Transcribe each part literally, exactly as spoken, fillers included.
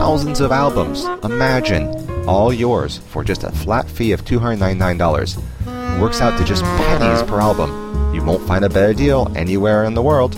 thousands of albums. Imagine, all yours for just a flat fee of two hundred ninety-nine dollars. It works out to just pennies per album. You won't find a better deal anywhere in the world.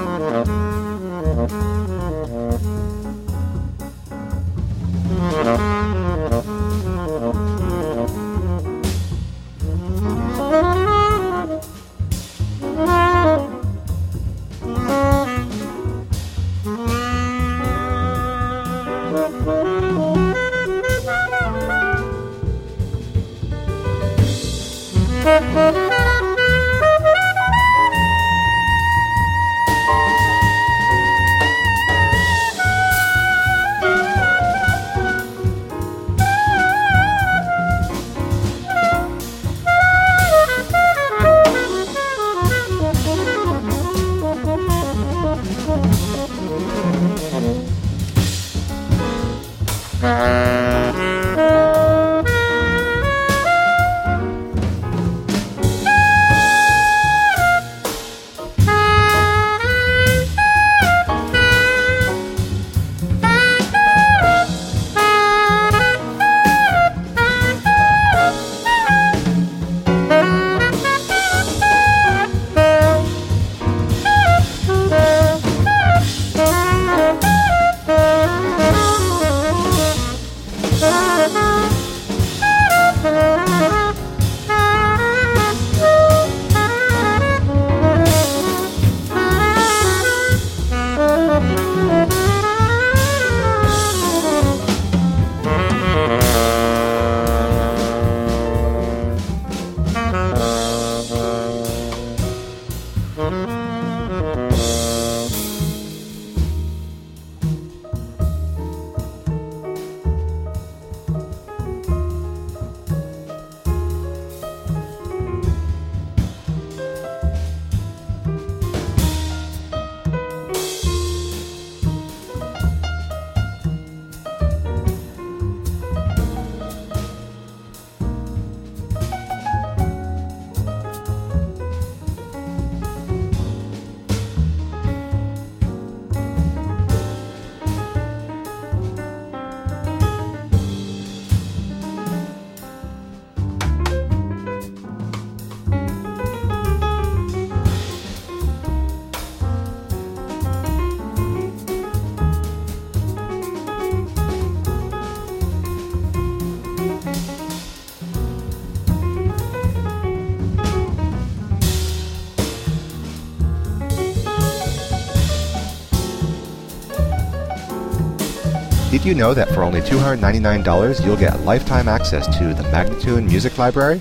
Did you know that for only two hundred ninety-nine dollars you'll get lifetime access to the Magnatune Music Library?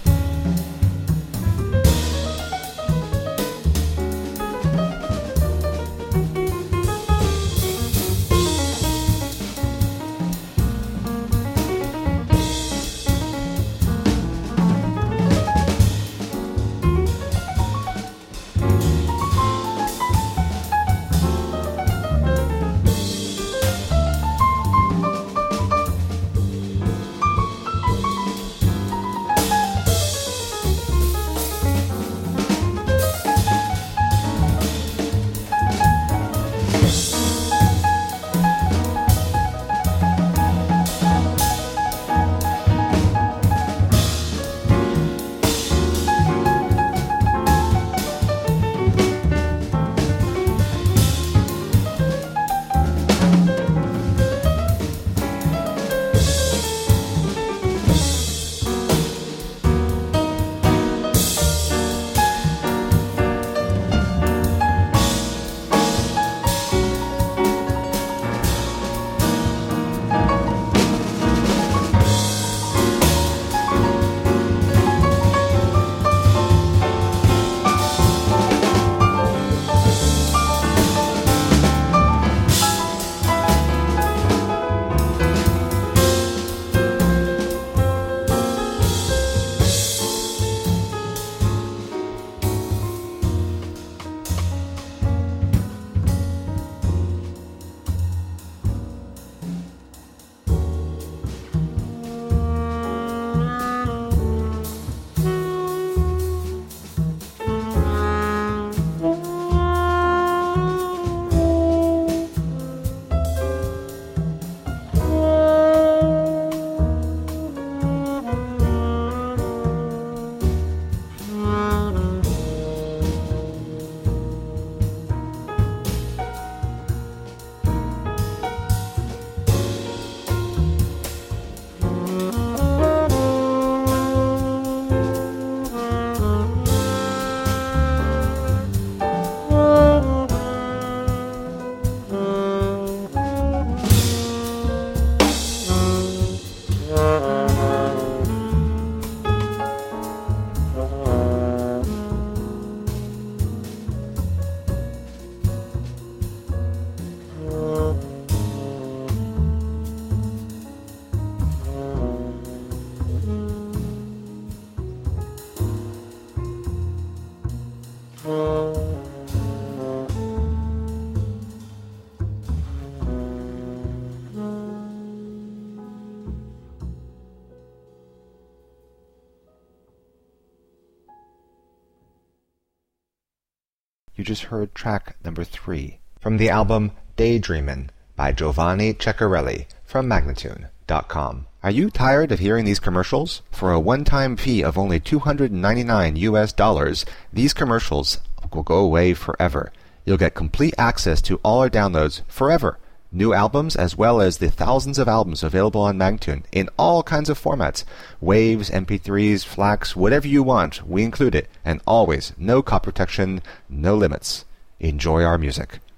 You just heard track number three from the album Daydreamin' by Giovanni Ceccarelli from Magnatune dot com. Are you tired of hearing these commercials? For a one-time fee of only two hundred ninety-nine U S dollars, these commercials will go away forever. You'll get complete access to all our downloads forever. New albums as well as the thousands of albums available on Magnatune in all kinds of formats. Waves, M P threes, FLACs, whatever you want, we include it. And always, no copy protection, no limits. Enjoy our music.